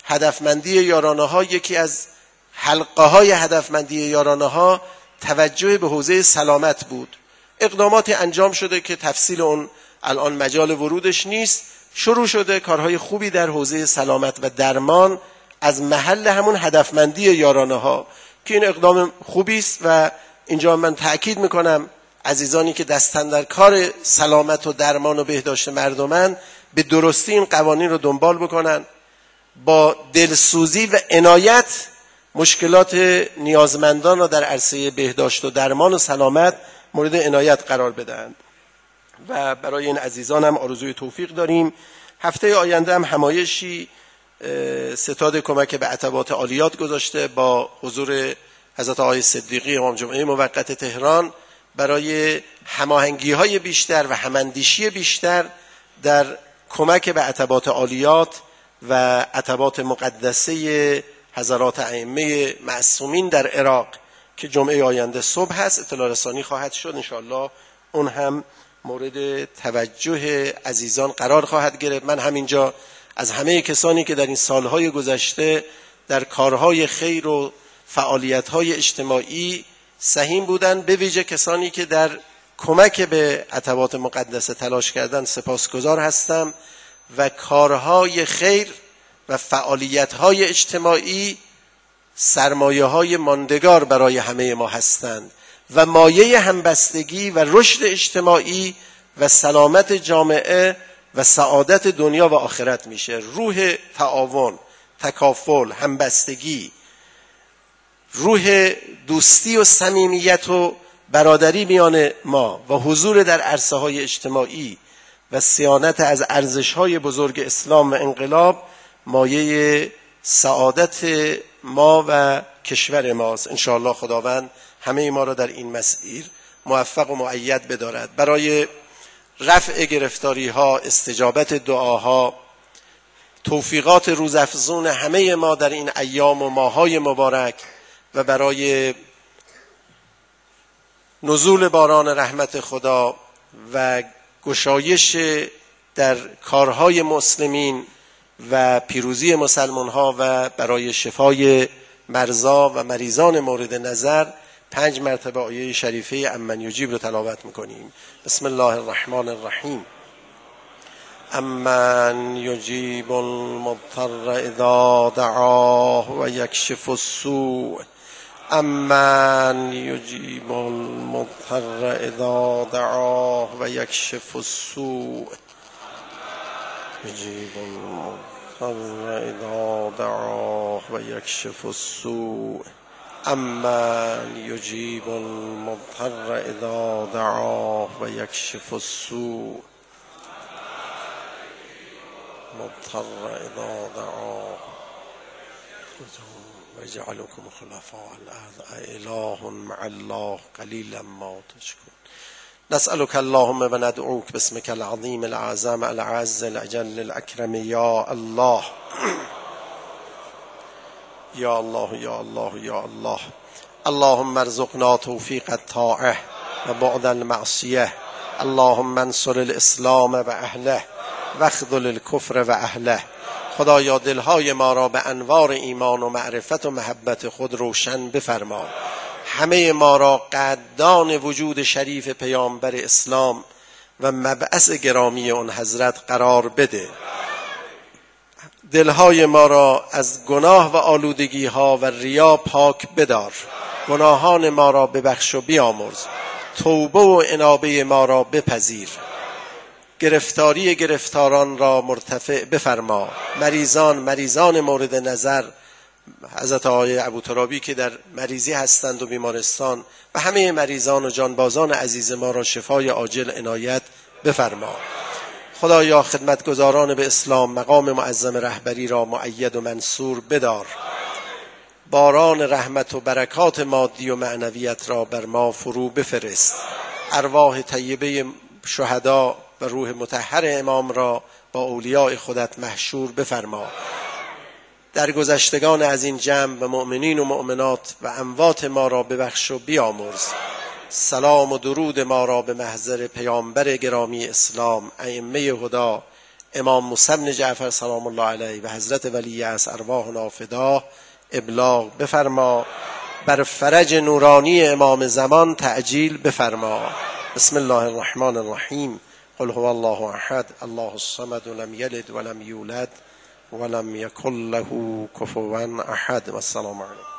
هدفمندی یارانه ها، یکی از حلقه های هدفمندی یارانه ها توجه به حوزه سلامت بود. اقداماتی انجام شده که تفصیل اون الان مجال ورودش نیست. شروع شده کارهای خوبی در حوزه سلامت و درمان از محل همون هدفمندی یارانه ها که این اقدام خوبی است و اینجا من تأکید میکنم عزیزانی که دستن در کار سلامت و درمان و بهداشت مردمن به درستی این قوانین رو دنبال بکنن، با دلسوزی و عنایت مشکلات نیازمندان را در عرصه بهداشت و درمان و سلامت مورد عنایت قرار بدهند و برای این عزیزان هم آرزوی توفیق داریم. هفته آینده هم همایشی ستاد کمک به عتبات عالیات گذاشته با حضور حضرت آقای صدیقی امام جمعه موقت تهران برای هماهنگی‌های بیشتر و هماندیشی بیشتر در کمک به عتبات عالیات و عتبات مقدسه حضرات ائمه معصومین در عراق که جمعه آینده صبح هست اطلاع رسانی خواهد شد. انشاءالله اون هم مورد توجه عزیزان قرار خواهد گرفت. من همینجا از همه کسانی که در این سالهای گذشته در کارهای خیر و فعالیت‌های اجتماعی سهیم بودند، به ویژه کسانی که در کمک به عتبات مقدسه تلاش کردن سپاسگزار هستم و کارهای خیر و فعالیت‌های اجتماعی سرمایه‌های ماندگار برای همه ما هستند و مایه همبستگی و رشد اجتماعی و سلامت جامعه و سعادت دنیا و آخرت میشه. روح تعاون، تکافل، همبستگی، روح دوستی و صمیمیت و برادری میان ما و حضور در عرصه‌های اجتماعی و صیانت از ارزش‌های بزرگ اسلام و انقلاب مایه سعادت ما و کشور ماست. انشاءالله خداوند همه ما را در این مسیر موفق و مؤید بدارد. برای رفع گرفتاری ها، استجابت دعاها، توفیقات روزافزون همه ما در این ایام و ماهای مبارک و برای نزول باران رحمت خدا و گشایش در کارهای مسلمین و پیروزی مسلمان ها و برای شفای مرضا و مریضان مورد نظر پنج مرتبه آیه شریفه امن یجیب رو تلاوت میکنیم. بسم الله الرحمن الرحیم. امن یجیب المضطر اذا دعاه و یکشف السوء. امن یجیب المضطر اذا دعاه و یکشف السوء. یجیب المضطر اذا دعاه و یکشف السوء. امن یجیب المضطر اذا دعاه و یکشف السوء. مضطر اذا دعاه و یجعلکم خلفاء الارض اله مع الله قلیلا ما تشکرون. نسألك اللهم و ندعوك باسمك العظيم الأعظم الأعز الأجل الأكرم يا الله يا الله يا الله يا الله. اللهم ارزقنا توفيق الطاعة وبعد المعصية. اللهم انصر الاسلام و اهله واخذل الكفر و اهله. خدایا دلهای ما را به انوار ایمان و معرفت و محبت خود روشن بفرما. همه ما را قدردان وجود شریف پیامبر اسلام و مبعث گرامی اون حضرت قرار بده. دلهای ما را از گناه و آلودگی ها و ریا پاک بدار. گناهان ما را ببخش و بیامرز. توبه و انابه ما را بپذیر. گرفتاری گرفتاران را مرتفع بفرما. مریضان مریضان مورد نظر، حضرت آقای ابوترابی که در مریضی هستند و بیمارستان و همه مریضان و جانبازان عزیز ما را شفای عاجل عنایت بفرما. خدایا خدمتگزاران به اسلام مقام معظم رهبری را مؤید و منصور بدار. باران رحمت و برکات مادی و معنویت را بر ما فرو بفرست. ارواح طیبه شهدا و روح مطهر امام را با اولیاء خودت محشور بفرما. در گذشتگان از این جمع و مؤمنین و مؤمنات و اموات ما را ببخش و بیامرز. سلام و درود ما را به محضر پیامبر گرامی اسلام، ائمه هدا، امام موسی بن جعفر سلام الله علیه و حضرت ولی از ارواحنا فدا ابلاغ بفرما. بر فرج نورانی امام زمان تعجیل بفرما. بسم الله الرحمن الرحیم. قل هو الله احد الله الصمد لم یلد ولم یولد ولم یکن له کفوا احد. و السلام علیکم.